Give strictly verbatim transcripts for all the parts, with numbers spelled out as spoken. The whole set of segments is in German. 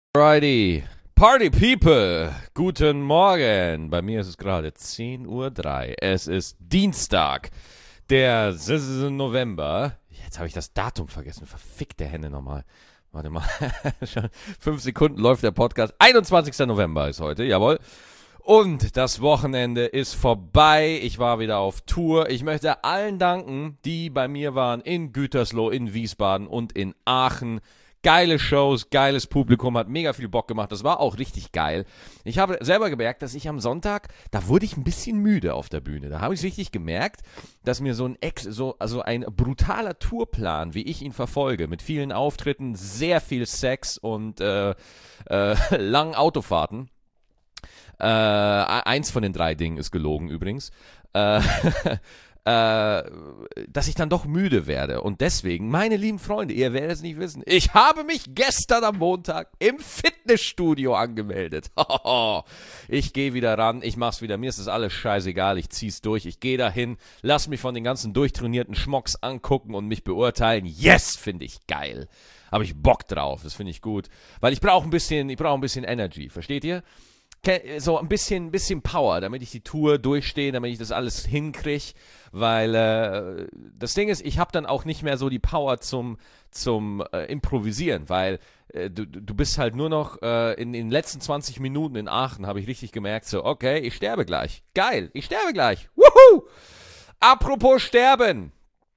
Alrighty, Party People, guten Morgen. Bei mir ist es gerade zehn Uhr drei. Es ist Dienstag, der siebten November. Jetzt habe ich das Datum vergessen. Verfickte Hände nochmal. Warte mal, schon fünf Sekunden läuft der Podcast. einundzwanzigsten November ist heute, jawohl. Und das Wochenende ist vorbei. Ich war wieder auf Tour. Ich möchte allen danken, die bei mir waren in Gütersloh, in Wiesbaden und in Aachen. Geile Shows, geiles Publikum, hat mega viel Bock gemacht. Das war auch richtig geil. Ich habe selber gemerkt, dass ich am Sonntag, da wurde ich ein bisschen müde auf der Bühne. Da habe ich richtig gemerkt, dass mir so ein Ex, so, also ein brutaler Tourplan, wie ich ihn verfolge, mit vielen Auftritten, sehr viel Sex und äh, äh, langen Autofahrten. Äh, eins von den drei Dingen ist gelogen übrigens. Äh, Äh, dass ich dann doch müde werde. Und deswegen, meine lieben Freunde, ihr werdet es nicht wissen, ich habe mich gestern am Montag im Fitnessstudio angemeldet. Ich gehe wieder ran, ich mach's wieder, mir ist das alles scheißegal, ich zieh's durch, ich gehe dahin, lass mich von den ganzen durchtrainierten Schmocks angucken und mich beurteilen. Yes, finde ich geil. Habe ich Bock drauf, das finde ich gut. Weil ich brauche ein bisschen, ich brauche ein bisschen Energy, versteht ihr? So ein bisschen, bisschen Power, damit ich die Tour durchstehe, damit ich das alles hinkriege, weil äh, das Ding ist, ich habe dann auch nicht mehr so die Power zum, zum äh, Improvisieren, weil äh, du, du bist halt nur noch äh, in, in den letzten zwanzig Minuten in Aachen, habe ich richtig gemerkt, so okay, ich sterbe gleich, geil, ich sterbe gleich, wuhu! Apropos sterben,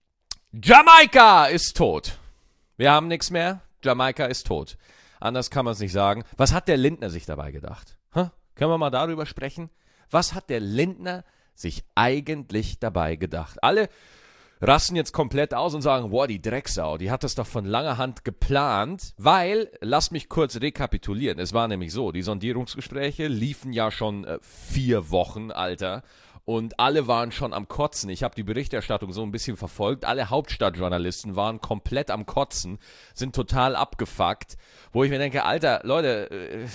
Jamaika ist tot, wir haben nichts mehr, Jamaika ist tot, anders kann man es nicht sagen. Was hat der Lindner sich dabei gedacht? Huh? Können wir mal darüber sprechen? Was hat der Lindner sich eigentlich dabei gedacht? Alle rasten jetzt komplett aus und sagen, boah, die Drecksau, die hat das doch von langer Hand geplant, weil, lasst mich kurz rekapitulieren, es war nämlich so, die Sondierungsgespräche liefen ja schon äh, vier Wochen, Alter, und alle waren schon am Kotzen. Ich habe die Berichterstattung so ein bisschen verfolgt, alle Hauptstadtjournalisten waren komplett am Kotzen, sind total abgefuckt, wo ich mir denke, Alter, Leute, äh,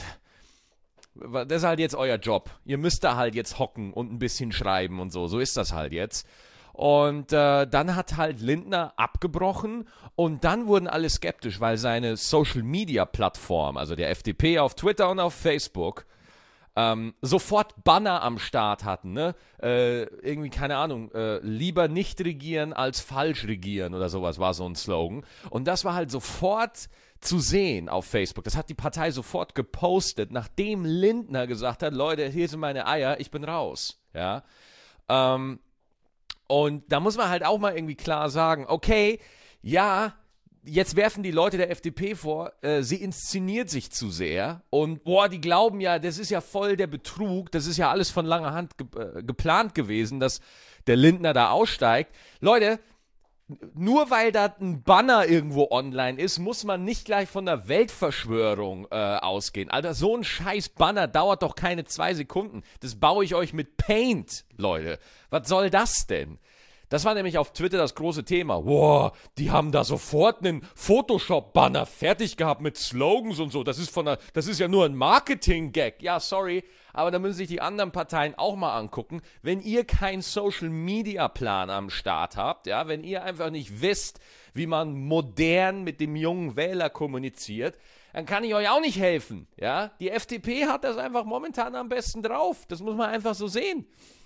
das ist halt jetzt euer Job. Ihr müsst da halt jetzt hocken und ein bisschen schreiben und so. So ist das halt jetzt. Und äh, dann hat halt Lindner abgebrochen und dann wurden alle skeptisch, weil seine Social-Media-Plattform, also der F D P auf Twitter und auf Facebook, ähm, sofort Banner am Start hatten. Ne? Äh, irgendwie, keine Ahnung, äh, lieber nicht regieren als falsch regieren oder sowas war so ein Slogan. Und das war halt sofort zu sehen auf Facebook. Das hat die Partei sofort gepostet, nachdem Lindner gesagt hat, Leute, hier sind meine Eier, ich bin raus. Ja. Ähm, und da muss man halt auch mal irgendwie klar sagen, okay, ja, jetzt werfen die Leute der F D P vor, äh, sie inszeniert sich zu sehr und boah, die glauben ja, das ist ja voll der Betrug, das ist ja alles von langer Hand ge- äh, geplant gewesen, dass der Lindner da aussteigt. Leute, nur weil da ein Banner irgendwo online ist, muss man nicht gleich von der Weltverschwörung äh, ausgehen. Alter, so ein scheiß Banner dauert doch keine zwei Sekunden. Das baue ich euch mit Paint, Leute. Was soll das denn? Das war nämlich auf Twitter das große Thema. Wow, die haben da sofort einen Photoshop-Banner fertig gehabt mit Slogans und so. Das ist von der, das ist ja nur ein Marketing-Gag. Ja, sorry, aber da müssen sich die anderen Parteien auch mal angucken. Wenn ihr keinen Social-Media-Plan am Start habt, ja, wenn ihr einfach nicht wisst, wie man modern mit dem jungen Wähler kommuniziert, dann kann ich euch auch nicht helfen. Ja, die F D P hat das einfach momentan am besten drauf. Das muss man einfach so sehen.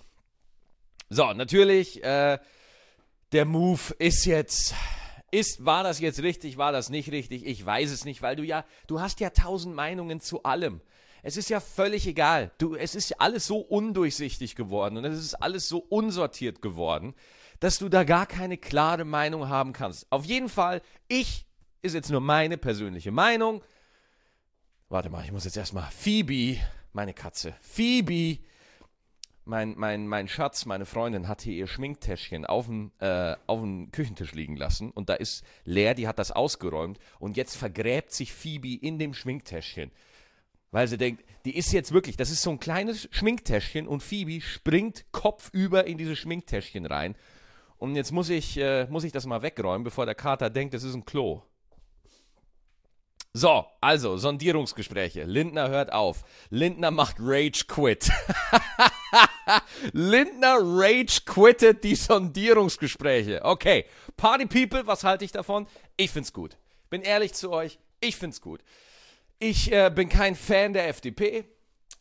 So, natürlich, äh, der Move ist jetzt, ist, war das jetzt richtig, war das nicht richtig? Ich weiß es nicht, weil du ja, du hast ja tausend Meinungen zu allem. Es ist ja völlig egal. Du, es ist alles so undurchsichtig geworden und es ist alles so unsortiert geworden, dass du da gar keine klare Meinung haben kannst. Auf jeden Fall, ich, ist jetzt nur meine persönliche Meinung. Warte mal, ich muss jetzt erstmal, Phoebe, meine Katze, Phoebe, Mein, mein, mein Schatz, meine Freundin, hat hier ihr Schminktäschchen auf dem, äh, auf dem Küchentisch liegen lassen und da ist leer, die hat das ausgeräumt und jetzt vergräbt sich Phoebe in dem Schminktäschchen, weil sie denkt, die ist jetzt wirklich, das ist so ein kleines Schminktäschchen und Phoebe springt kopfüber in dieses Schminktäschchen rein und jetzt muss ich, äh, muss ich das mal wegräumen, bevor der Kater denkt, das ist ein Klo. So, also, Sondierungsgespräche. Lindner hört auf. Lindner macht Rage Quit. Lindner Rage quittet die Sondierungsgespräche. Okay, Party People, was halte ich davon? Ich find's gut. Bin ehrlich zu euch, ich find's gut. Ich äh, bin kein Fan der F D P, äh,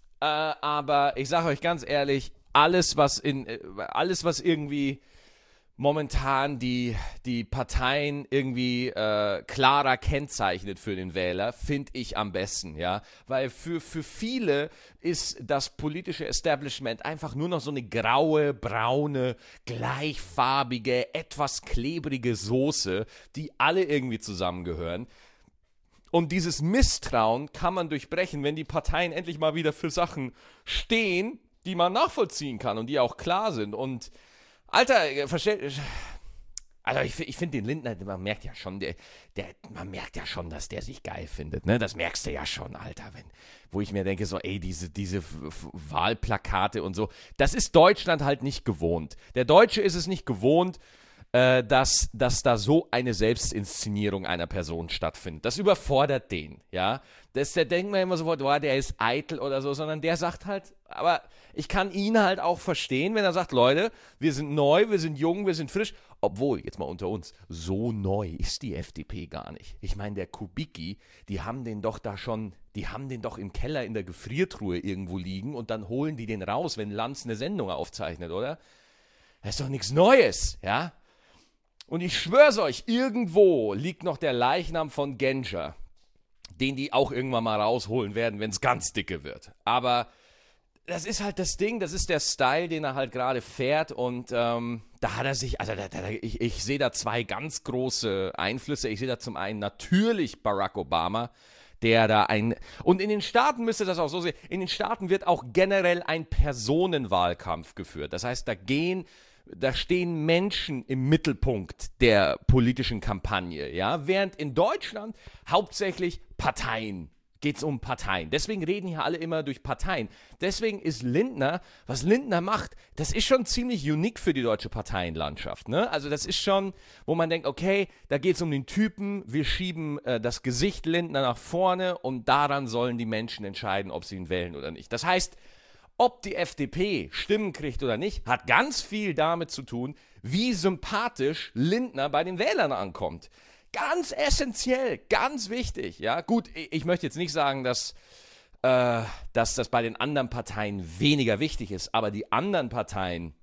aber ich sage euch ganz ehrlich, alles, was in, äh, alles, was irgendwie momentan die, die Parteien irgendwie äh, klarer kennzeichnet für den Wähler, finde ich am besten, ja, weil für, für viele ist das politische Establishment einfach nur noch so eine graue, braune, gleichfarbige, etwas klebrige Soße, die alle irgendwie zusammengehören. Und dieses Misstrauen kann man durchbrechen, wenn die Parteien endlich mal wieder für Sachen stehen, die man nachvollziehen kann und die auch klar sind. Und Alter, versteht. Also ich, ich finde den Lindner, man merkt ja schon, der, der, man merkt ja schon, dass der sich geil findet, ne? Das merkst du ja schon, Alter, wenn, wo ich mir denke, so, ey, diese, diese F- F- Wahlplakate und so, das ist Deutschland halt nicht gewohnt. Der Deutsche ist es nicht gewohnt, äh, dass, dass da so eine Selbstinszenierung einer Person stattfindet. Das überfordert den, ja. Das, der denkt mir immer sofort, oh, der ist eitel oder so, sondern der sagt halt, aber ich kann ihn halt auch verstehen, wenn er sagt, Leute, wir sind neu, wir sind jung, wir sind frisch, obwohl, jetzt mal unter uns, so neu ist die F D P gar nicht. Ich meine, der Kubicki, die haben den doch da schon, die haben den doch im Keller in der Gefriertruhe irgendwo liegen und dann holen die den raus, wenn Lanz eine Sendung aufzeichnet, oder? Das ist doch nichts Neues, ja? Und ich schwör's euch, irgendwo liegt noch der Leichnam von Genscher, den die auch irgendwann mal rausholen werden, wenn es ganz dicke wird. Aber das ist halt das Ding, das ist der Style, den er halt gerade fährt und ähm, da hat er sich, also da, da, ich, ich sehe da zwei ganz große Einflüsse. Ich sehe da zum einen natürlich Barack Obama, der da ein, und in den Staaten müsst ihr das auch so sehen, in den Staaten wird auch generell ein Personenwahlkampf geführt. Das heißt, da gehen Da stehen Menschen im Mittelpunkt der politischen Kampagne, ja, während in Deutschland hauptsächlich Parteien, geht es um Parteien. Deswegen reden hier alle immer durch Parteien. Deswegen ist Lindner, was Lindner macht, das ist schon ziemlich unique für die deutsche Parteienlandschaft, ne? Also das ist schon, wo man denkt, okay, da geht es um den Typen, wir schieben äh, das Gesicht Lindner nach vorne und daran sollen die Menschen entscheiden, ob sie ihn wählen oder nicht. Das heißt, ob die F D P Stimmen kriegt oder nicht, hat ganz viel damit zu tun, wie sympathisch Lindner bei den Wählern ankommt. Ganz essentiell, ganz wichtig. Ja, gut, ich möchte jetzt nicht sagen, dass, äh, dass das bei den anderen Parteien weniger wichtig ist, aber die anderen Parteien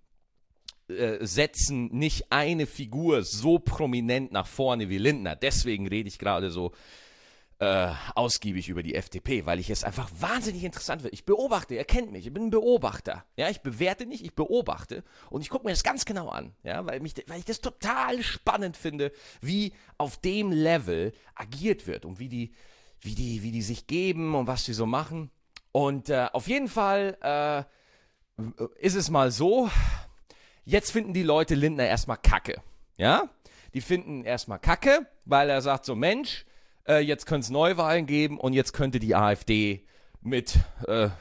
äh, setzen nicht eine Figur so prominent nach vorne wie Lindner. Deswegen rede ich gerade so Äh, ausgiebig über die F D P, weil ich es einfach wahnsinnig interessant finde. Ich beobachte, ihr kennt mich, ich bin ein Beobachter. Ja, ich bewerte nicht, ich beobachte und ich gucke mir das ganz genau an, ja, weil, mich, weil ich das total spannend finde, wie auf dem Level agiert wird und wie die, wie die, wie die sich geben und was sie so machen. Und äh, auf jeden Fall äh, ist es mal so, jetzt finden die Leute Lindner erstmal kacke, ja, die finden erstmal kacke, weil er sagt so, Mensch, jetzt könnte es Neuwahlen geben und jetzt könnte die AfD mit äh,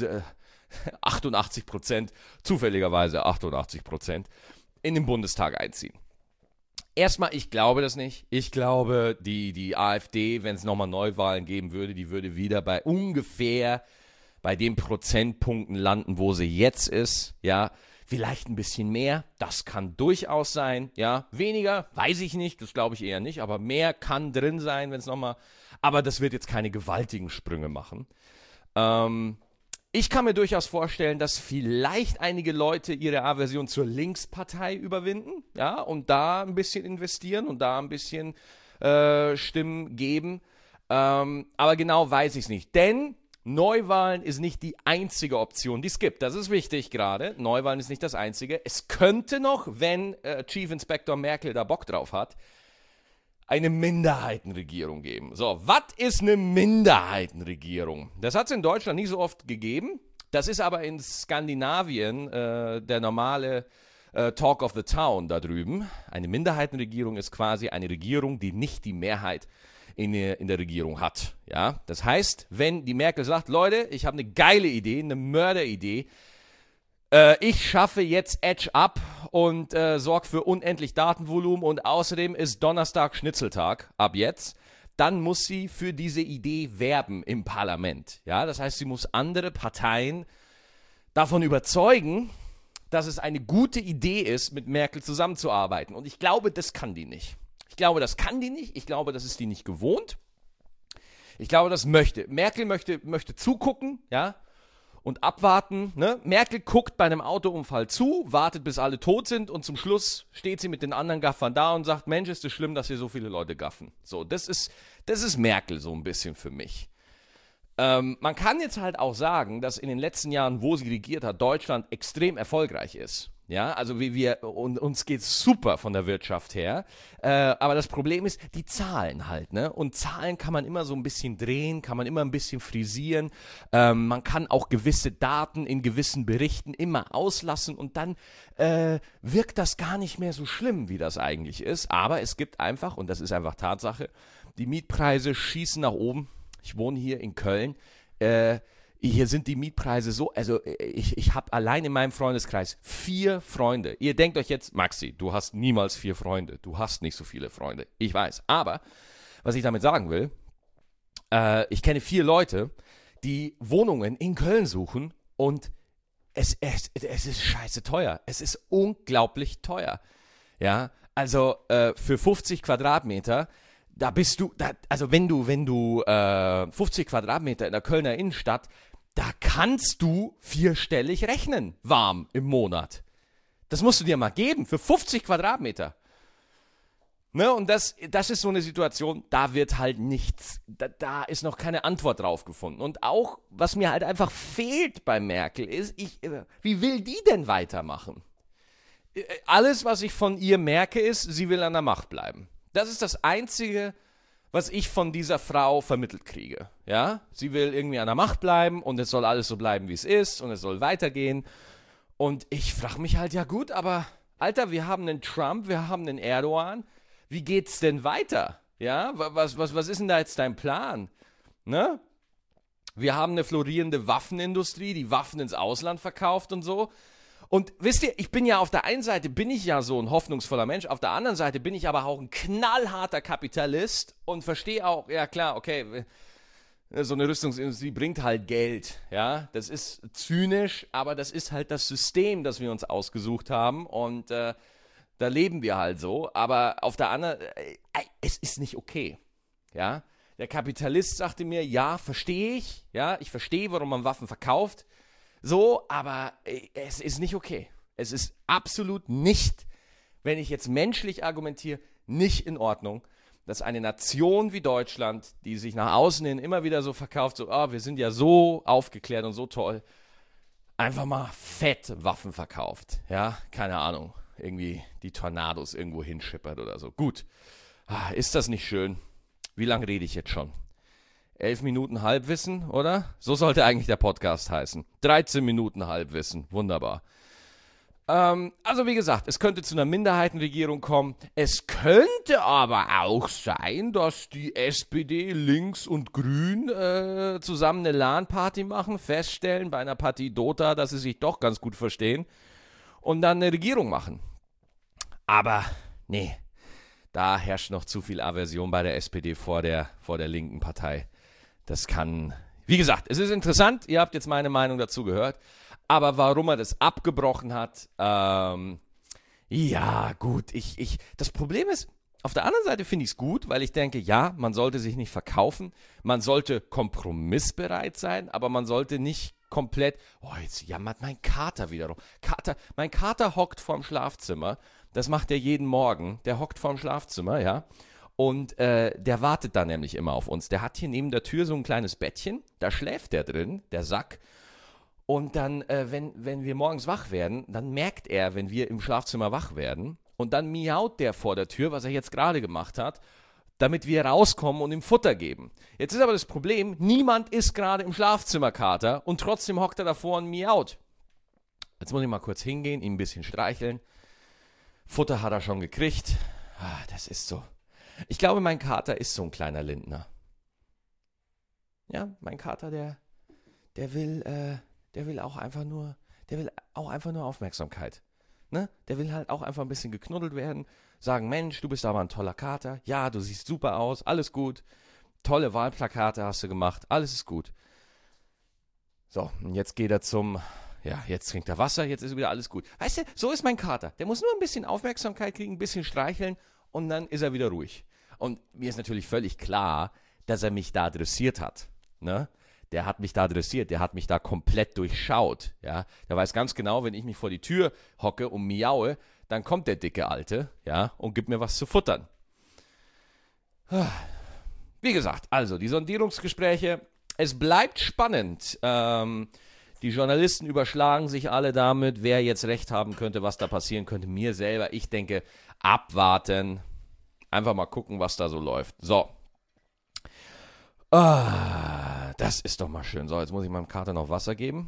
achtundachtzig Prozent, zufälligerweise achtundachtzig Prozent, in den Bundestag einziehen. Erstmal, ich glaube das nicht. Ich glaube, die, die AfD, wenn es nochmal Neuwahlen geben würde, die würde wieder bei ungefähr bei den Prozentpunkten landen, wo sie jetzt ist, ja. Vielleicht ein bisschen mehr, das kann durchaus sein, ja, weniger, weiß ich nicht, das glaube ich eher nicht, aber mehr kann drin sein, wenn es nochmal, aber das wird jetzt keine gewaltigen Sprünge machen. Ähm, ich kann mir durchaus vorstellen, dass vielleicht einige Leute ihre Aversion zur Linkspartei überwinden, ja, und da ein bisschen investieren und da ein bisschen äh, Stimmen geben, ähm, aber genau weiß ich es nicht, denn Neuwahlen ist nicht die einzige Option, die es gibt. Das ist wichtig gerade. Neuwahlen ist nicht das einzige. Es könnte noch, wenn äh, Chief Inspector Merkel da Bock drauf hat, eine Minderheitenregierung geben. So, was ist eine Minderheitenregierung? Das hat es in Deutschland nicht so oft gegeben. Das ist aber in Skandinavien äh, der normale äh, Talk of the Town da drüben. Eine Minderheitenregierung ist quasi eine Regierung, die nicht die Mehrheit In der, in der Regierung hat. Ja? Das heißt, wenn die Merkel sagt, Leute, ich habe eine geile Idee, eine Mörderidee, äh, ich schaffe jetzt Edge ab und äh, sorge für unendlich Datenvolumen und außerdem ist Donnerstag Schnitzeltag ab jetzt, dann muss sie für diese Idee werben im Parlament. Ja? Das heißt, sie muss andere Parteien davon überzeugen, dass es eine gute Idee ist, mit Merkel zusammenzuarbeiten. Und ich glaube, das kann die nicht. Ich glaube, das kann die nicht. Ich glaube, das ist die nicht gewohnt. Ich glaube, das möchte. Merkel möchte, möchte zugucken, ja, und abwarten. Ne? Merkel guckt bei einem Autounfall zu, wartet, bis alle tot sind und zum Schluss steht sie mit den anderen Gaffern da und sagt, Mensch, ist es schlimm, dass hier so viele Leute gaffen. So, das ist, das ist Merkel so ein bisschen für mich. Ähm, man kann jetzt halt auch sagen, dass in den letzten Jahren, wo sie regiert hat, Deutschland extrem erfolgreich ist. Ja, also wie wir, und, uns geht's super von der Wirtschaft her, äh, aber das Problem ist, die Zahlen halt, ne, und Zahlen kann man immer so ein bisschen drehen, kann man immer ein bisschen frisieren, ähm, man kann auch gewisse Daten in gewissen Berichten immer auslassen und dann äh, wirkt das gar nicht mehr so schlimm, wie das eigentlich ist, aber es gibt einfach, und das ist einfach Tatsache, die Mietpreise schießen nach oben. Ich wohne hier in Köln, äh, hier sind die Mietpreise so, also ich, ich habe allein in meinem Freundeskreis vier Freunde. Ihr denkt euch jetzt, Maxi, du hast niemals vier Freunde. Du hast nicht so viele Freunde. Ich weiß. Aber, was ich damit sagen will, äh, ich kenne vier Leute, die Wohnungen in Köln suchen und es, es, es ist scheiße teuer. Es ist unglaublich teuer. Ja, also äh, für fünfzig Quadratmeter, da bist du, da, also wenn du, wenn du äh, fünfzig Quadratmeter in der Kölner Innenstadt, da kannst du vierstellig rechnen, warm im Monat. Das musst du dir mal geben, für fünfzig Quadratmeter. Ne, und das, das ist so eine Situation, da wird halt nichts, da, da ist noch keine Antwort drauf gefunden. Und auch, was mir halt einfach fehlt bei Merkel ist, ich, wie will die denn weitermachen? Alles, was ich von ihr merke, ist, sie will an der Macht bleiben. Das ist das Einzige, was ich von dieser Frau vermittelt kriege. Ja? Sie will irgendwie an der Macht bleiben und es soll alles so bleiben, wie es ist und es soll weitergehen. Und ich frage mich halt, ja gut, aber Alter, wir haben einen Trump, wir haben einen Erdogan. Wie geht's denn weiter? Ja? Was, was, was ist denn da jetzt dein Plan? Ne? Wir haben eine florierende Waffenindustrie, die Waffen ins Ausland verkauft und so. Und wisst ihr, ich bin ja auf der einen Seite, bin ich ja so ein hoffnungsvoller Mensch, auf der anderen Seite bin ich aber auch ein knallharter Kapitalist und verstehe auch, ja klar, okay, so eine Rüstungsindustrie bringt halt Geld, ja, das ist zynisch, aber das ist halt das System, das wir uns ausgesucht haben und äh, da leben wir halt so, aber auf der anderen, äh, es ist nicht okay, ja. Der Kapitalist sagte mir, ja, verstehe ich, ja, ich verstehe, warum man Waffen verkauft, so, aber es ist nicht okay. Es ist absolut nicht, wenn ich jetzt menschlich argumentiere, nicht in Ordnung, dass eine Nation wie Deutschland, die sich nach außen hin immer wieder so verkauft, so, oh, wir sind ja so aufgeklärt und so toll, einfach mal fett Waffen verkauft. Ja, keine Ahnung, irgendwie die Tornados irgendwo hinschippert oder so. Gut, ist das nicht schön? Wie lange rede ich jetzt schon? Elf Minuten Halbwissen, oder? So sollte eigentlich der Podcast heißen. dreizehn Minuten Halbwissen, wunderbar. Ähm, also wie gesagt, es könnte zu einer Minderheitenregierung kommen. Es könnte aber auch sein, dass die S P D, Links und Grün äh, zusammen eine LAN-Party machen, feststellen bei einer Partie Dota, dass sie sich doch ganz gut verstehen und dann eine Regierung machen. Aber nee, da herrscht noch zu viel Aversion bei der S P D vor der, vor der linken Partei. Das kann, wie gesagt, es ist interessant, ihr habt jetzt meine Meinung dazu gehört, aber warum er das abgebrochen hat, ähm, ja, gut, ich, ich, das Problem ist, auf der anderen Seite finde ich es gut, weil ich denke, ja, man sollte sich nicht verkaufen, man sollte kompromissbereit sein, aber man sollte nicht komplett, oh, jetzt jammert mein Kater wieder rum. Kater, mein Kater hockt vorm Schlafzimmer, das macht er jeden Morgen, der hockt vorm Schlafzimmer, ja, und äh, der wartet da nämlich immer auf uns. Der hat hier neben der Tür so ein kleines Bettchen, da schläft der drin, der Sack. Und dann, äh, wenn, wenn wir morgens wach werden, dann merkt er, wenn wir im Schlafzimmer wach werden. Und dann miaut der vor der Tür, was er jetzt gerade gemacht hat, damit wir rauskommen und ihm Futter geben. Jetzt ist aber das Problem, niemand ist gerade im Schlafzimmer, Kater, und trotzdem hockt er davor und miaut. Jetzt muss ich mal kurz hingehen, ihn ein bisschen streicheln. Futter hat er schon gekriegt. Ah, das ist so. Ich glaube, mein Kater ist so ein kleiner Lindner. Ja, mein Kater, der, der will, äh, der will auch einfach nur, der will auch einfach nur Aufmerksamkeit. Ne? Der will halt auch einfach ein bisschen geknuddelt werden, sagen, Mensch, du bist aber ein toller Kater. Ja, du siehst super aus, alles gut. Tolle Wahlplakate hast du gemacht, alles ist gut. So, und jetzt geht er zum, ja, jetzt trinkt er Wasser, jetzt ist wieder alles gut. Weißt du, so ist mein Kater. Der muss nur ein bisschen Aufmerksamkeit kriegen, ein bisschen streicheln und dann ist er wieder ruhig. Und mir ist natürlich völlig klar, dass er mich da adressiert hat, ne? Der hat mich da adressiert, der hat mich da komplett durchschaut, ja. Der weiß ganz genau, wenn ich mich vor die Tür hocke und miaue, dann kommt der dicke Alte, ja, und gibt mir was zu futtern. Wie gesagt, also die Sondierungsgespräche, es bleibt spannend. Ähm, die Journalisten überschlagen sich alle damit, wer jetzt recht haben könnte, was da passieren könnte. Mir selber, ich denke, abwarten, einfach mal gucken, was da so läuft. So. Ah, das ist doch mal schön. So, jetzt muss ich meinem Kater noch Wasser geben,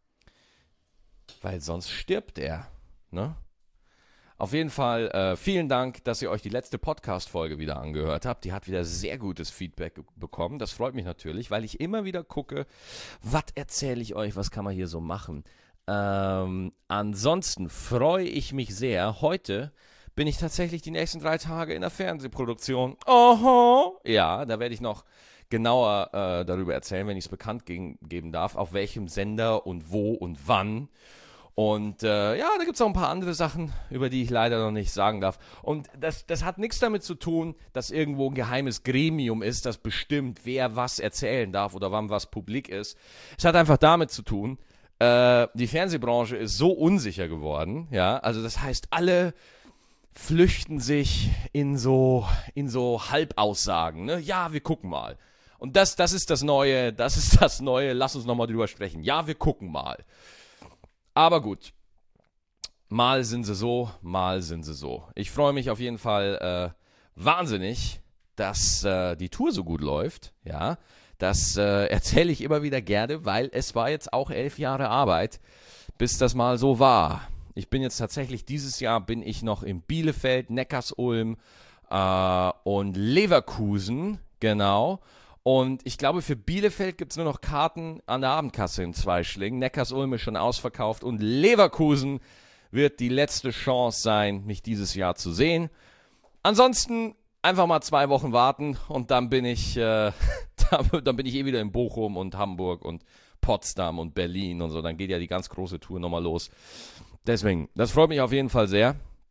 weil sonst stirbt er, ne? Auf jeden Fall äh, vielen Dank, dass ihr euch die letzte Podcast-Folge wieder angehört habt. Die hat wieder sehr gutes Feedback ge- bekommen. Das freut mich natürlich, weil ich immer wieder gucke, was erzähle ich euch, was kann man hier so machen. Ähm, ansonsten freue ich mich sehr. Heute bin ich tatsächlich die nächsten drei Tage in der Fernsehproduktion. Oho! Ja, da werde ich noch genauer äh, darüber erzählen, wenn ich es bekannt ge- geben darf, auf welchem Sender und wo und wann. Und äh, ja, da gibt es auch ein paar andere Sachen, über die ich leider noch nicht sagen darf. Und das, das hat nichts damit zu tun, dass irgendwo ein geheimes Gremium ist, das bestimmt, wer was erzählen darf oder wann was publik ist. Es hat einfach damit zu tun, äh, die Fernsehbranche ist so unsicher geworden, ja, also das heißt, alle flüchten sich in so, in so Halbaussagen, ne? Ja, wir gucken mal. Und das, das ist das Neue, das ist das Neue, lass uns nochmal drüber sprechen. Ja, wir gucken mal. Aber gut, mal sind sie so, mal sind sie so. Ich freue mich auf jeden Fall äh, wahnsinnig, dass äh, die Tour so gut läuft. Ja, das äh, erzähle ich immer wieder gerne, weil es war jetzt auch elf Jahre Arbeit, bis das mal so war. Ich bin jetzt tatsächlich, dieses Jahr bin ich noch in Bielefeld, Neckarsulm äh, und Leverkusen, genau. Und ich glaube, für Bielefeld gibt es nur noch Karten an der Abendkasse in Zweischlingen. Neckarsulm ist schon ausverkauft und Leverkusen wird die letzte Chance sein, mich dieses Jahr zu sehen. Ansonsten einfach mal zwei Wochen warten und dann bin ich, äh, dann bin ich eh wieder in Bochum und Hamburg und Potsdam und Berlin und so. Dann geht ja die ganz große Tour nochmal los. Deswegen, das freut mich auf jeden Fall sehr.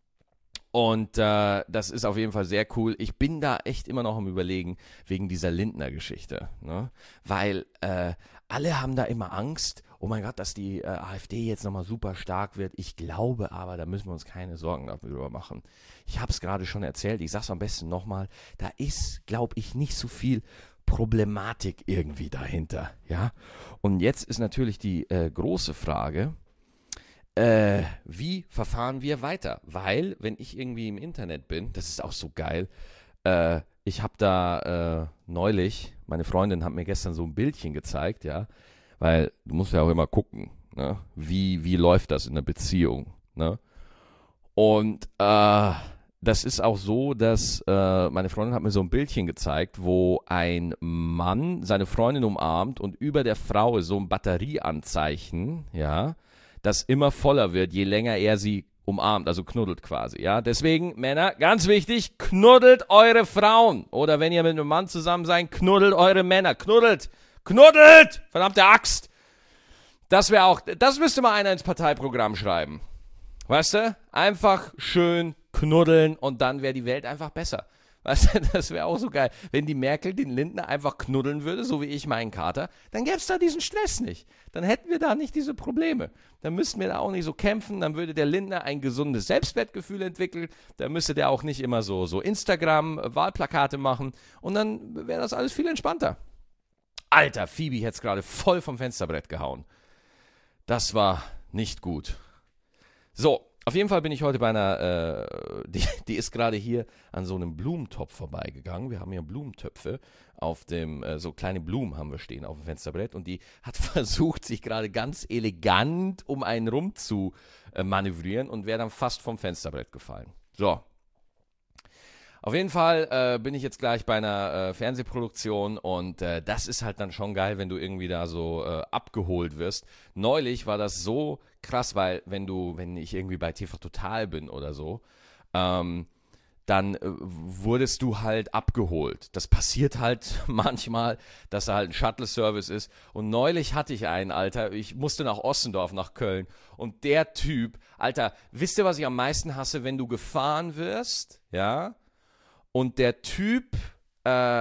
Und äh, das ist auf jeden Fall sehr cool. Ich bin da echt immer noch am Überlegen, wegen dieser Lindner-Geschichte. Ne? Weil äh, alle haben da immer Angst, oh mein Gott, dass die äh, AfD jetzt nochmal super stark wird. Ich glaube aber, da müssen wir uns keine Sorgen darüber machen. Ich habe es gerade schon erzählt, ich sage es am besten nochmal, da ist, glaube ich, nicht so viel Problematik irgendwie dahinter. Ja? Und jetzt ist natürlich die äh, große Frage, Äh, wie verfahren wir weiter? Weil, wenn ich irgendwie im Internet bin, das ist auch so geil, äh, ich habe da äh, neulich, meine Freundin hat mir gestern so ein Bildchen gezeigt, ja, weil du musst ja auch immer gucken, ne? wie, wie läuft das in der Beziehung, ne? Und äh, das ist auch so, dass äh, meine Freundin hat mir so ein Bildchen gezeigt, wo ein Mann seine Freundin umarmt und über der Frau ist so ein Batterieanzeichen, ja, das immer voller wird, je länger er sie umarmt, also knuddelt quasi, ja. Deswegen, Männer, ganz wichtig, knuddelt eure Frauen. Oder wenn ihr mit einem Mann zusammen seid, knuddelt eure Männer. Knuddelt! Knuddelt! Verdammte Axt! Das wäre auch, das müsste mal einer ins Parteiprogramm schreiben. Weißt du? Einfach schön knuddeln und dann wäre die Welt einfach besser. Weißt du, das wäre auch so geil. Wenn die Merkel den Lindner einfach knuddeln würde, so wie ich meinen Kater, dann gäbe es da diesen Stress nicht. Dann hätten wir da nicht diese Probleme. Dann müssten wir da auch nicht so kämpfen. Dann würde der Lindner ein gesundes Selbstwertgefühl entwickeln. Dann müsste der auch nicht immer so, so Instagram-Wahlplakate machen. Und dann wäre das alles viel entspannter. Alter, Phoebe hätte es gerade voll vom Fensterbrett gehauen. Das war nicht gut. So. Auf jeden Fall bin ich heute bei einer, äh, die, die ist gerade hier an so einem Blumentopf vorbeigegangen. Wir haben hier Blumentöpfe auf dem, äh, so kleine Blumen haben wir stehen auf dem Fensterbrett und die hat versucht, sich gerade ganz elegant um einen rum zu äh, manövrieren und wäre dann fast vom Fensterbrett gefallen. So. Auf jeden Fall äh, bin ich jetzt gleich bei einer äh, Fernsehproduktion und äh, das ist halt dann schon geil, wenn du irgendwie da so äh, abgeholt wirst. Neulich war das so krass, weil wenn du, wenn ich irgendwie bei T V Total bin oder so, ähm, dann äh, wurdest du halt abgeholt. Das passiert halt manchmal, dass da halt ein Shuttle-Service ist. Und neulich hatte ich einen, Alter, ich musste nach Ossendorf, nach Köln. Und der Typ, Alter, wisst ihr, was ich am meisten hasse, wenn du gefahren wirst, ja? Und der Typ äh,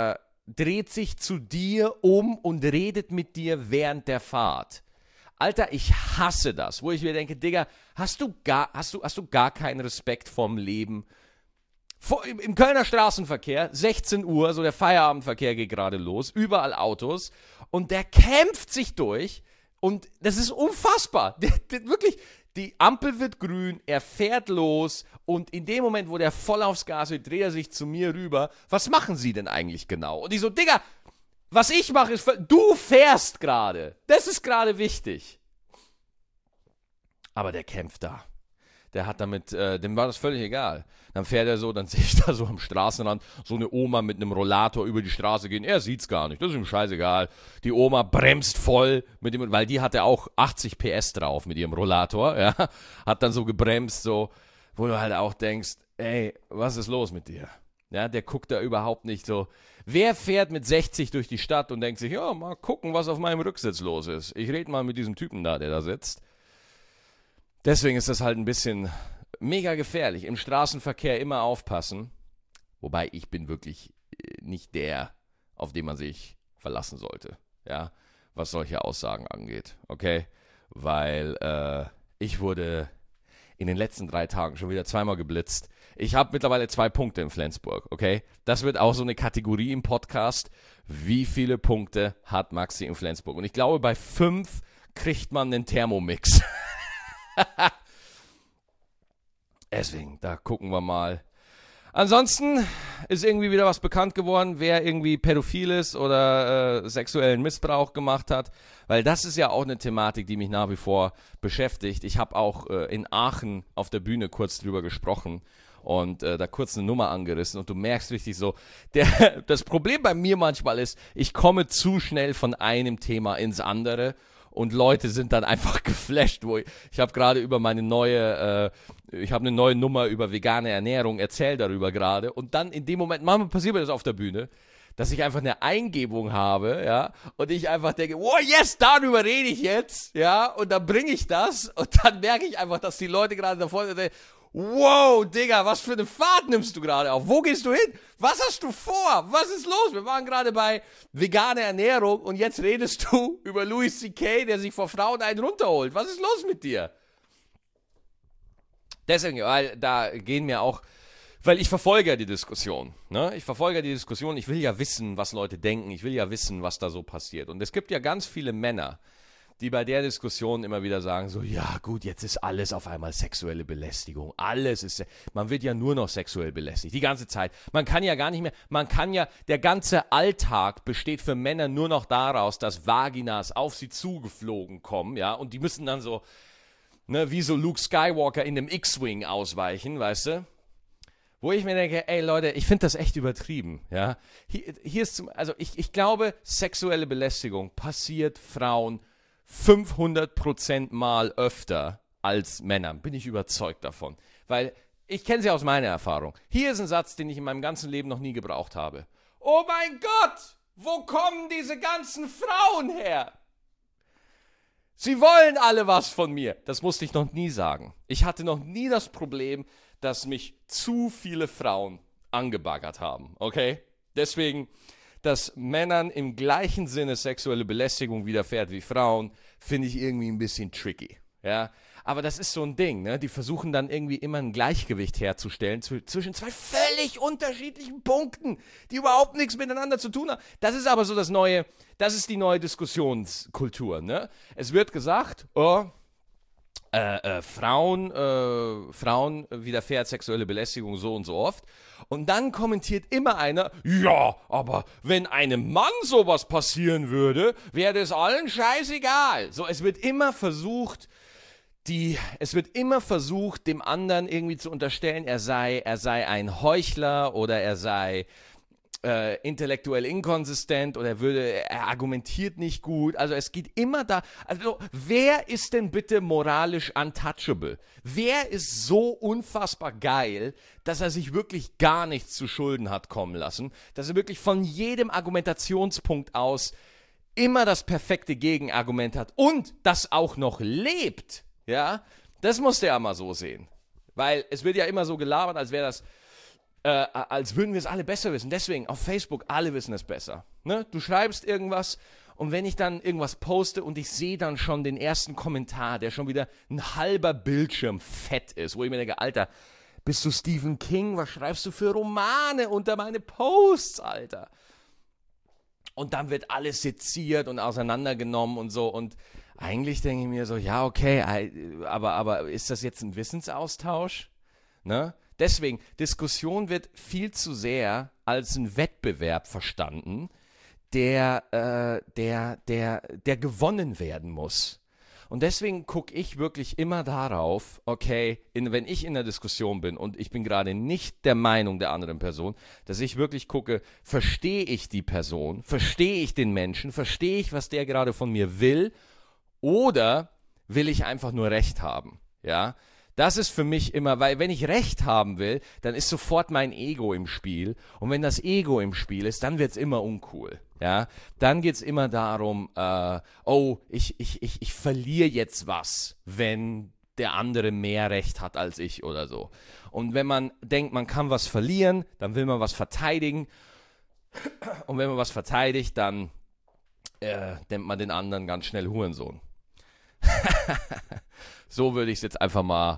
dreht sich zu dir um und redet mit dir während der Fahrt. Alter, ich hasse das, wo ich mir denke, Digga, hast du gar, hast du, hast du gar keinen Respekt vorm Leben? Vor, im, Im Kölner Straßenverkehr, sechzehn Uhr, so der Feierabendverkehr geht gerade los, überall Autos und der kämpft sich durch und das ist unfassbar. Der, der, wirklich, die Ampel wird grün, er fährt los und in dem Moment, wo der voll aufs Gas wird, dreht er sich zu mir rüber. Was machen Sie denn eigentlich genau? Und ich so, Digga, was ich mache ist, du fährst gerade. Das ist gerade wichtig. Aber der kämpft da. Der hat damit, äh, dem war das völlig egal. Dann fährt er so, dann sehe ich da so am Straßenrand so eine Oma mit einem Rollator über die Straße gehen. Er sieht's gar nicht, das ist ihm scheißegal. Die Oma bremst voll, mit dem, weil die hatte auch achtzig P S drauf mit ihrem Rollator. Ja, hat dann so gebremst, so, wo du halt auch denkst, ey, was ist los mit dir? Ja, der guckt da überhaupt nicht so. Wer fährt mit sechzig durch die Stadt und denkt sich, ja, mal gucken, was auf meinem Rücksitz los ist. Ich rede mal mit diesem Typen da, der da sitzt. Deswegen ist das halt ein bisschen mega gefährlich. Im Straßenverkehr immer aufpassen. Wobei ich bin wirklich nicht der, auf den man sich verlassen sollte. Ja, was solche Aussagen angeht. Okay? Weil äh, ich wurde in den letzten drei Tagen schon wieder zweimal geblitzt. Ich habe mittlerweile zwei Punkte in Flensburg, okay? Das wird auch so eine Kategorie im Podcast. Wie viele Punkte hat Maxi in Flensburg? Und ich glaube, bei fünf kriegt man einen Thermomix. Deswegen, da gucken wir mal. Ansonsten ist irgendwie wieder was bekannt geworden, wer irgendwie pädophil ist oder äh, sexuellen Missbrauch gemacht hat, weil das ist ja auch eine Thematik, die mich nach wie vor beschäftigt. Ich habe auch äh, in Aachen auf der Bühne kurz drüber gesprochen und äh, da kurz eine Nummer angerissen und du merkst richtig so, der, das Problem bei mir manchmal ist, ich komme zu schnell von einem Thema ins andere. Und Leute sind dann einfach geflasht. Wo ich ich habe gerade über meine neue, äh, ich habe eine neue Nummer über vegane Ernährung, erzähl darüber gerade. Und dann in dem Moment, manchmal passiert mir das auf der Bühne, dass ich einfach eine Eingebung habe, ja, und ich einfach denke, oh yes, darüber rede ich jetzt, ja, und dann bringe ich das und dann merke ich einfach, dass die Leute gerade davor sind, wow, Digga, was für eine Fahrt nimmst du gerade auf? Wo gehst du hin? Was hast du vor? Was ist los? Wir waren gerade bei vegane Ernährung und jetzt redest du über Louis C K, der sich vor Frauen einen runterholt. Was ist los mit dir? Deswegen, weil da gehen mir auch, weil ich verfolge ja die Diskussion. Ne? Ich verfolge ja die Diskussion, ich will ja wissen, was Leute denken. Ich will ja wissen, was da so passiert. Und es gibt ja ganz viele Männer, die bei der Diskussion immer wieder sagen, so, ja gut, jetzt ist alles auf einmal sexuelle Belästigung, alles ist, man wird ja nur noch sexuell belästigt, die ganze Zeit, man kann ja gar nicht mehr, man kann ja, der ganze Alltag besteht für Männer nur noch daraus, dass Vaginas auf sie zugeflogen kommen, ja, und die müssen dann so, ne, wie so Luke Skywalker in einem X-Wing ausweichen, weißt du, wo ich mir denke, ey Leute, ich finde das echt übertrieben, ja, hier, hier ist, zum, also ich, ich glaube, sexuelle Belästigung passiert Frauen fünfhundert Prozent mal öfter als Männern, bin ich überzeugt davon. Weil ich kenne sie aus meiner Erfahrung. Hier ist ein Satz, den ich in meinem ganzen Leben noch nie gebraucht habe. Oh mein Gott, wo kommen diese ganzen Frauen her? Sie wollen alle was von mir. Das musste ich noch nie sagen. Ich hatte noch nie das Problem, dass mich zu viele Frauen angebaggert haben, okay? Deswegen, dass Männern im gleichen Sinne sexuelle Belästigung widerfährt wie Frauen, finde ich irgendwie ein bisschen tricky, ja. Aber das ist so ein Ding, ne? Die versuchen dann irgendwie immer ein Gleichgewicht herzustellen zw- zwischen zwei völlig unterschiedlichen Punkten, die überhaupt nichts miteinander zu tun haben. Das ist aber so das neue, das ist die neue Diskussionskultur, ne? Es wird gesagt, oh, Äh, äh, Frauen, äh, Frauen widerfährt sexuelle Belästigung so und so oft. Und dann kommentiert immer einer, ja, aber wenn einem Mann sowas passieren würde, wäre das allen scheißegal. So, es wird immer versucht, die, es wird immer versucht, dem anderen irgendwie zu unterstellen, er sei, er sei ein Heuchler oder er sei Äh, intellektuell inkonsistent oder er würde, er argumentiert nicht gut. Also es geht immer da, also wer ist denn bitte moralisch untouchable? Wer ist so unfassbar geil, dass er sich wirklich gar nichts zu Schulden hat kommen lassen, dass er wirklich von jedem Argumentationspunkt aus immer das perfekte Gegenargument hat und das auch noch lebt, ja? Das muss der ja mal so sehen. Weil es wird ja immer so gelabert, als wäre das äh, als würden wir es alle besser wissen. Deswegen, auf Facebook, alle wissen es besser. Ne? Du schreibst irgendwas und wenn ich dann irgendwas poste und ich sehe dann schon den ersten Kommentar, der schon wieder ein halber Bildschirm fett ist, wo ich mir denke, Alter, bist du Stephen King? Was schreibst du für Romane unter meine Posts, Alter? Und dann wird alles seziert und auseinandergenommen und so. Und eigentlich denke ich mir so, ja, okay, aber, aber ist das jetzt ein Wissensaustausch? Ne? Deswegen, Diskussion wird viel zu sehr als ein Wettbewerb verstanden, der, äh, der, der, der gewonnen werden muss. Und deswegen gucke ich wirklich immer darauf, okay, in, wenn ich in der Diskussion bin und ich bin gerade nicht der Meinung der anderen Person, dass ich wirklich gucke, verstehe ich die Person, verstehe ich den Menschen, verstehe ich, was der gerade von mir will, oder will ich einfach nur Recht haben, ja? Das ist für mich immer, weil wenn ich Recht haben will, dann ist sofort mein Ego im Spiel. Und wenn das Ego im Spiel ist, dann wird es immer uncool. Ja? Dann geht es immer darum, äh, oh, ich, ich, ich, ich verliere jetzt was, wenn der andere mehr Recht hat als ich oder so. Und wenn man denkt, man kann was verlieren, dann will man was verteidigen. Und wenn man was verteidigt, dann äh, nennt man den anderen ganz schnell Hurensohn. So würde ich es jetzt einfach mal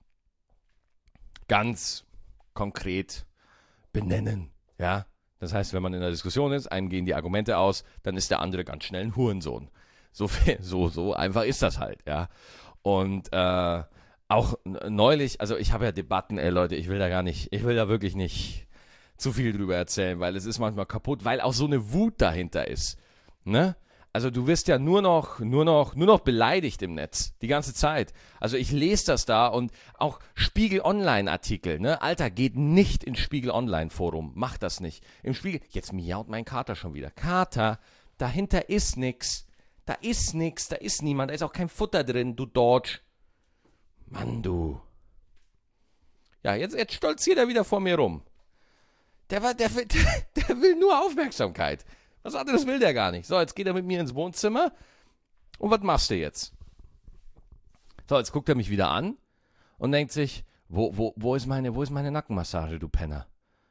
ganz konkret benennen, ja. Das heißt, wenn man in einer Diskussion ist, einem gehen die Argumente aus, dann ist der andere ganz schnell ein Hurensohn. So, so, so einfach ist das halt, ja. Und äh, auch neulich, also ich habe ja Debatten, ey Leute, ich will da gar nicht, ich will da wirklich nicht zu viel drüber erzählen, weil es ist manchmal kaputt, weil auch so eine Wut dahinter ist, ne? Also du wirst ja nur noch, nur noch, nur noch beleidigt im Netz, die ganze Zeit. Also ich lese das da und auch Spiegel-Online-Artikel, ne? Alter, geht nicht ins Spiegel-Online-Forum, macht das nicht. Im Spiegel, jetzt miaut mein Kater schon wieder. Kater, dahinter ist nix, da ist nix, da ist niemand, da ist auch kein Futter drin, du Dodge. Mann, du. Ja, jetzt, jetzt stolziert er wieder vor mir rum. Der, war, der, der, der will nur Aufmerksamkeit. Was anderes will der gar nicht. So, jetzt geht er mit mir ins Wohnzimmer. Und was machst du jetzt? So, jetzt guckt er mich wieder an und denkt sich, wo, wo, wo ist meine, wo ist meine Nackenmassage, du Penner?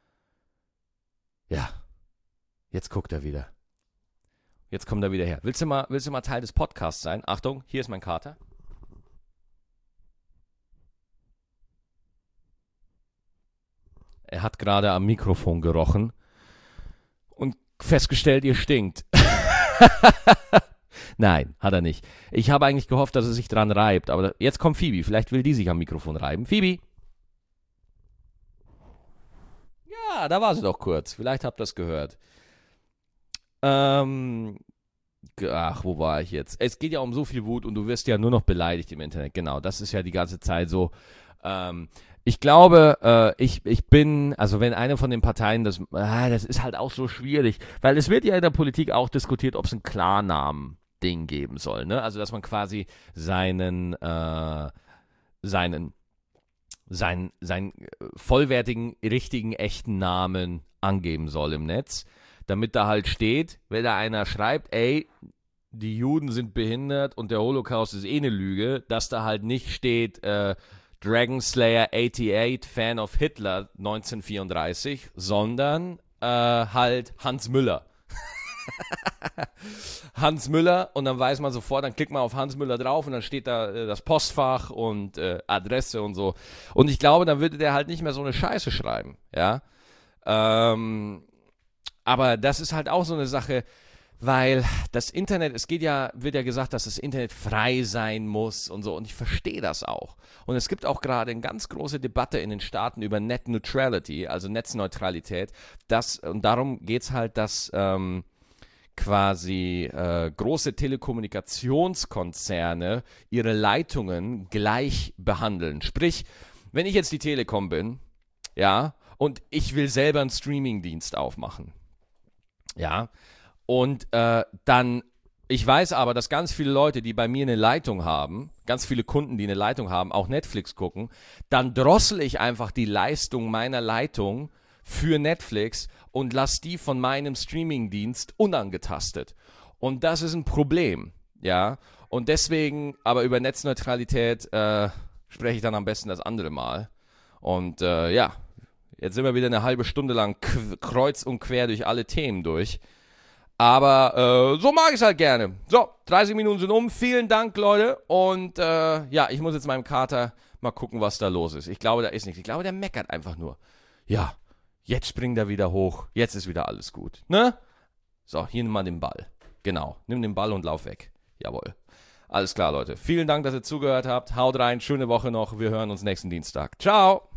Ja, jetzt guckt er wieder. Jetzt kommt er wieder her. Willst du mal, willst du mal Teil des Podcasts sein? Achtung, hier ist mein Kater. Er hat gerade am Mikrofon gerochen und festgestellt, ihr stinkt. Nein, hat er nicht. Ich habe eigentlich gehofft, dass er sich dran reibt, aber jetzt kommt Phoebe. Vielleicht will die sich am Mikrofon reiben. Phoebe! Ja, da war sie doch kurz. Vielleicht habt ihr das gehört. Ähm, ach, wo war ich jetzt? Es geht ja um so viel Wut und du wirst ja nur noch beleidigt im Internet. Genau, das ist ja die ganze Zeit so. Ähm, ich glaube, äh, ich, ich bin, also wenn eine von den Parteien, das, ah, das ist halt auch so schwierig, weil es wird ja in der Politik auch diskutiert, ob es ein Klarnamen-Ding geben soll, ne? Also, dass man quasi seinen, äh, seinen, seinen, seinen vollwertigen, richtigen, echten Namen angeben soll im Netz, damit da halt steht, wenn da einer schreibt, ey, die Juden sind behindert und der Holocaust ist eh eine Lüge, dass da halt nicht steht, äh, Dragon Slayer achtundachtzig, Fan of Hitler neunzehnhundertvierunddreißig, sondern äh, halt Hans Müller. Hans Müller und dann weiß man sofort, dann klickt man auf Hans Müller drauf und dann steht da äh, das Postfach und äh, Adresse und so. Und ich glaube, dann würde der halt nicht mehr so eine Scheiße schreiben, ja. Ähm, aber das ist halt auch so eine Sache, weil das Internet, es geht ja, wird ja gesagt, dass das Internet frei sein muss und so und ich verstehe das auch. Und es gibt auch gerade eine ganz große Debatte in den Staaten über Net Neutrality, also Netzneutralität. Das, und darum geht es halt, dass ähm, quasi äh, große Telekommunikationskonzerne ihre Leitungen gleich behandeln. Sprich, wenn ich jetzt die Telekom bin, ja, und ich will selber einen Streamingdienst aufmachen, ja, und äh, dann, ich weiß aber, dass ganz viele Leute, die bei mir eine Leitung haben, ganz viele Kunden, die eine Leitung haben, auch Netflix gucken, dann drossel ich einfach die Leistung meiner Leitung für Netflix und lasse die von meinem Streamingdienst unangetastet. Und das ist ein Problem, ja. Und deswegen, aber über Netzneutralität äh, spreche ich dann am besten das andere Mal. Und äh, ja, Jetzt sind wir wieder eine halbe Stunde lang qu- kreuz und quer durch alle Themen durch. Aber äh, so mag ich es halt gerne. So, dreißig Minuten sind um. Vielen Dank, Leute. Und äh, ja, ich muss jetzt meinem Kater mal gucken, was da los ist. Ich glaube, da ist nichts. Ich glaube, der meckert einfach nur. Ja, jetzt springt er wieder hoch. Jetzt ist wieder alles gut. Ne? So, hier nimm mal den Ball. Genau, nimm den Ball und lauf weg. Jawohl. Alles klar, Leute. Vielen Dank, dass ihr zugehört habt. Haut rein, schöne Woche noch. Wir hören uns nächsten Dienstag. Ciao.